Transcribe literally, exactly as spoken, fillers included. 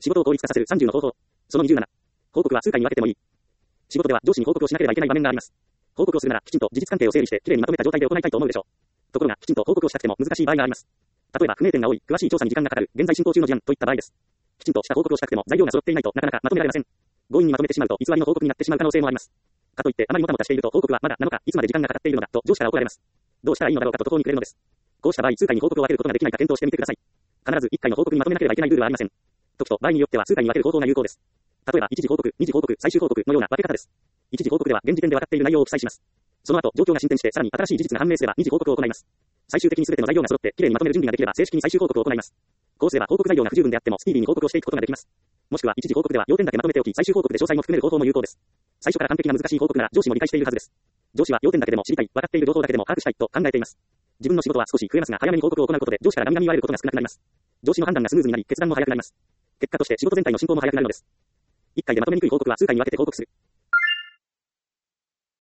仕事を効率化させるさんじゅうの方法。そのにじゅうなな。報告は数回に分けてもいい。仕事では上司に報告をしなければいけない場面があります。報告をするなら、きちんと事実関係を整理して、きれいにまとめた状態で行いたいと思うでしょう。ところが、きちんと報告をしたくても難しい場合があります。例えば、不明点が多い、詳しい調査に時間がかかる、現在進行中の事案といった場合です。きちんとした報告をしたくても材料が揃っていないとなかなかまとめられません。強引にまとめてしまうと偽りの報告になってしまう可能性もあります。かといってあまりもたもたしていると報告はまだなのか、いつまで時間がかかっているのかと上司から怒られます。どうしたらいいのだろうかと途方に暮れるのです。こうした場合、数回に報告を分けることができないか検討してみてください。必ずいっかいの報告にまとめなければいけないルールはありません。時と場合によっては数回に分ける方法が有効です。例えば、一次報告、二次報告、最終報告のような分け方です。一次報告では現時点で分かっている内容を記載します。その後、状況が進展してさらに新しい事実が判明すれば二次報告を行います。最終的に全ての材料が揃ってきれいにまとめる準備ができれば正式に最終報告を行います。こうすれば報告材料が不十分であってもスピーディーに報告をしていくことができます。もしくは一次報告では要点だけまとめておき、最終報告で詳細も含める方法も有効です。最初から完璧な難しい報告なら上司も理解しているはずです。上司は要点だけでも知りたい、分かっている情報だけでも把握したいと考えています。自分の仕事は少し増えますが、早めに報告を行うことで上司からガンガン言われることが少なくなります。上司の判断がスムーズになり、決断も早くなります。結果として仕事全体の進行も早くなるのです。いっかいでまとめにくい報告は数回に分けて報告する。